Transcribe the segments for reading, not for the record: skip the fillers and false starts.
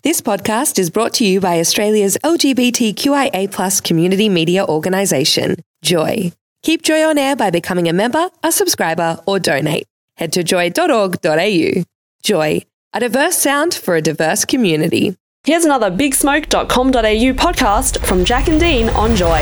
This podcast is brought to you by Australia's LGBTQIA+ community media organisation, Joy. Keep Joy on air by becoming a member, a subscriber, or donate. Head to joy.org.au. Joy, a diverse sound for a diverse community. Here's another bigsmoke.com.au podcast from Jack and Dean on Joy.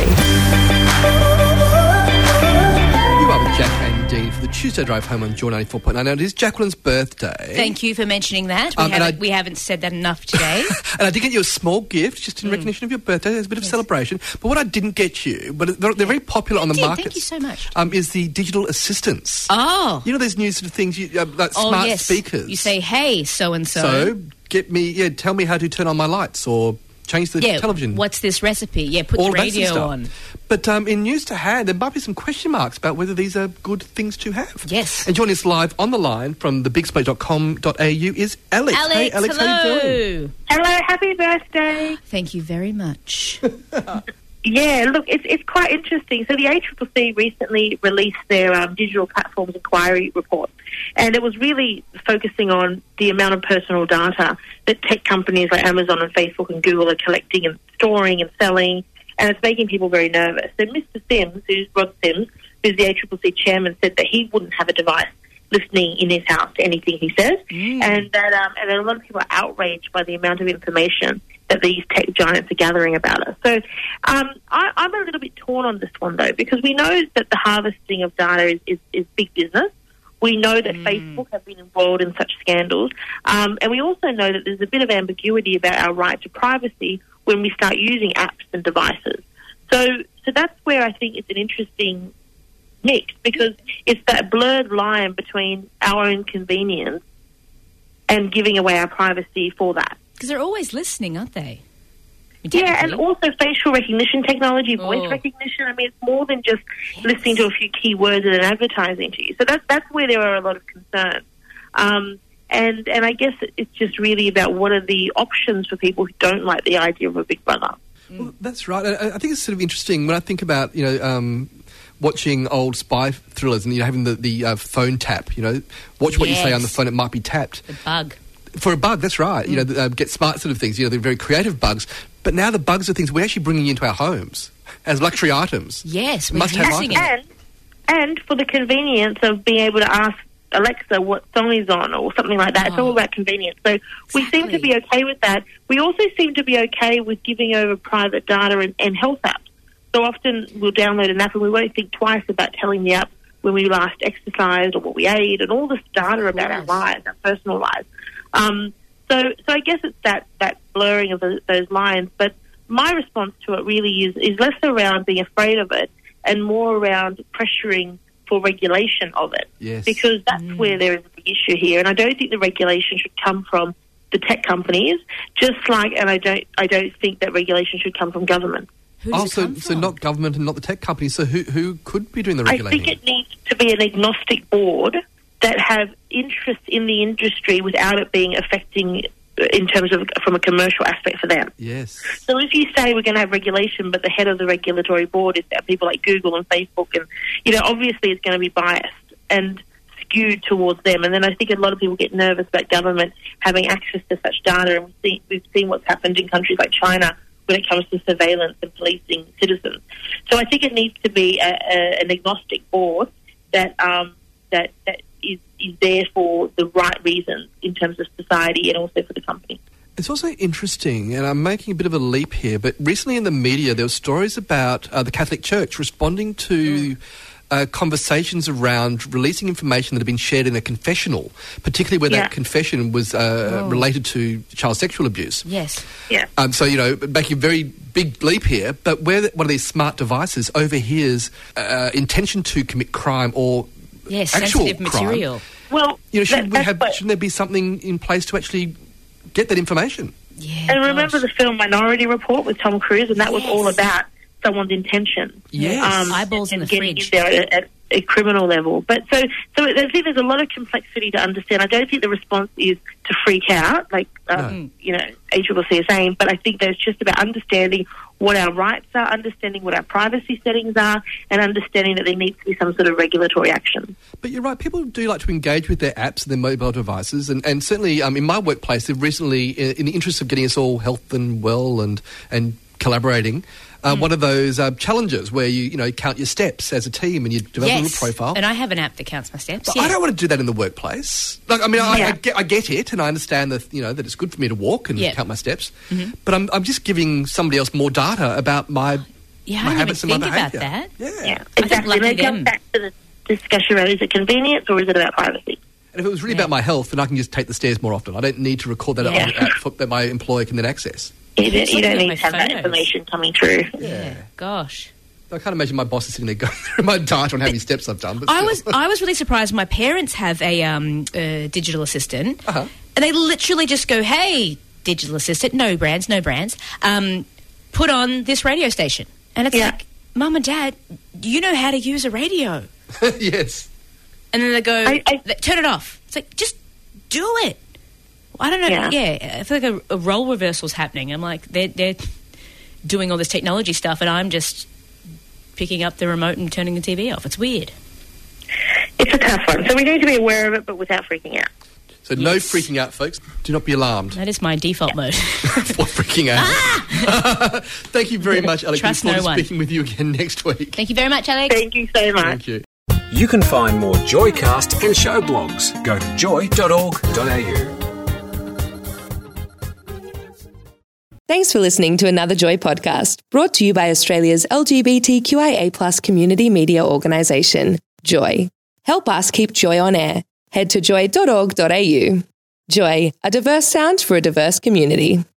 You are with Jack and Dean for the Tuesday Drive home on Joy 94.9. Now, it is Jacqueline's birthday. Thank you for mentioning that. We haven't said that enough today. And I did get you a small gift just in recognition of your birthday. There's a bit of celebration. But what I didn't get you, but they're very popular on the market. Thank you so much. Is the digital assistants. Oh. You know, there's new sort of things, like smart speakers. You say, hey, so-and-so. So, tell me how to turn on my lights or change the television. What's this recipe? Yeah, put the radio on. But in news to hand, there might be some question marks about whether these are good things to have. Yes. And joining us live on the line from thebigsmoke.com.au is Alex. Hey, Alex, hello. how you doing? Hello, happy birthday. Thank you very much. Yeah, look, it's quite interesting. So the ACCC recently released their digital platforms inquiry report, and it was really focusing on the amount of personal data that tech companies like Amazon and Facebook and Google are collecting and storing and selling, and it's making people very nervous. So Mr. Sims, Rod Sims, who's the ACCC chairman, said that he wouldn't have a device listening in his house to anything he says, and that and a lot of people are outraged by the amount of information that these tech giants are gathering about us. So I'm a little bit torn on this one, though, because we know that the harvesting of data is big business. We know that Facebook have been embroiled in such scandals, and we also know that there's a bit of ambiguity about our right to privacy when we start using apps and devices. So that's where I think it's an interesting mix, because it's that blurred line between our own convenience and giving away our privacy for that. Because they're always listening, aren't they? Yeah, and also facial recognition technology, voice recognition. I mean, it's more than just listening to a few keywords and advertising to you. So that's where there are a lot of concerns. And I guess it's just really about what are the options for people who don't like the idea of a big brother. Well, that's right. I think it's sort of interesting when I think about, watching old spy thrillers and having the phone tap. Watch what you say on the phone; it might be tapped. The bug. For a bug, that's right. Get smart sort of things. They're very creative bugs. But now the bugs are things we're actually bringing into our homes as luxury items. Yes, we're must-have using items. And for the convenience of being able to ask Alexa what song is on or something like that. It's all about convenience. So we seem to be okay with that. We also seem to be okay with giving over private data and health apps. So often we'll download an app and we won't think twice about telling the app when we last exercised or what we ate and all this data about our lives, our personal lives. So I guess it's that blurring of those lines. But my response to it really is less around being afraid of it and more around pressuring for regulation of it. Yes. Because that's where there is a big issue here. And I don't think the regulation should come from the tech companies, and I don't think that regulation should come from government. So not government and not the tech companies. So who could be doing the regulating? I think it needs to be an agnostic board that have interest in the industry without it being affecting in terms of from a commercial aspect for them. Yes. So if you say we're going to have regulation, but the head of the regulatory board is people like Google and Facebook, and obviously it's going to be biased and skewed towards them. And then I think a lot of people get nervous about government having access to such data, and we've seen what's happened in countries like China when it comes to surveillance and policing citizens. So I think it needs to be an agnostic board that is there for the right reasons in terms of society and also for the company. It's also interesting, and I'm making a bit of a leap here, but recently in the media there were stories about the Catholic Church responding to conversations around releasing information that had been shared in a confessional, particularly where that confession was related to child sexual abuse. Yes. Yeah. So, making a very big leap here, but where one of these smart devices overhears intention to commit crime or actual sensitive material. Well, shouldn't there be something in place to actually get that information? Yeah. And remember the film Minority Report with Tom Cruise, and that was all about someone's intention. Yes. Eyeballs in the getting fridge. In there a criminal level. But so I think there's a lot of complexity to understand. I don't think the response is to freak out, like ACCC is saying, but I think there's just about understanding what our rights are, understanding what our privacy settings are, and understanding that there needs to be some sort of regulatory action. But you're right, people do like to engage with their apps and their mobile devices, and certainly in my workplace, they've recently, in the interest of getting us all health and well and collaborating, one of those challenges where you count your steps as a team and you develop a little profile. And I have an app that counts my steps. But I don't want to do that in the workplace. Like, I mean, I get it, and I understand that that it's good for me to walk and count my steps. Mm-hmm. But I'm just giving somebody else more data about my habits and my behaviour. That. Yeah, exactly. And it comes back to the discussion around, is it convenience or is it about privacy? And if it was really about my health, then I can just take the stairs more often. I don't need to record that on an app that my employer can then access. You don't need to have that information coming through. Yeah, gosh. I can't imagine my boss is sitting there going through my data on how many steps I've done. But I was really surprised. My parents have a digital assistant, and they literally just go, "Hey, digital assistant, no brands, put on this radio station," and it's like, "Mum and Dad, do you know how to use a radio?" Yes. And then they go, "Turn it off." It's like, just do it. I don't know. Yeah, I feel like a role reversal's happening. I'm like, they're doing all this technology stuff, and I'm just picking up the remote and turning the TV off. It's weird. It's a tough one. So we need to be aware of it, but without freaking out. So no freaking out, folks. Do not be alarmed. That is my default mode. For freaking out. Thank you very much, Alex. Trust no one. Speaking with you again next week. Thank you very much, Alex. Thank you so much. Thank you. You can find more Joycast and show blogs. Go to joy.org.au. Thanks for listening to another Joy podcast, brought to you by Australia's LGBTQIA+ community media organisation, Joy. Help us keep Joy on air. Head to joy.org.au. Joy, a diverse sound for a diverse community.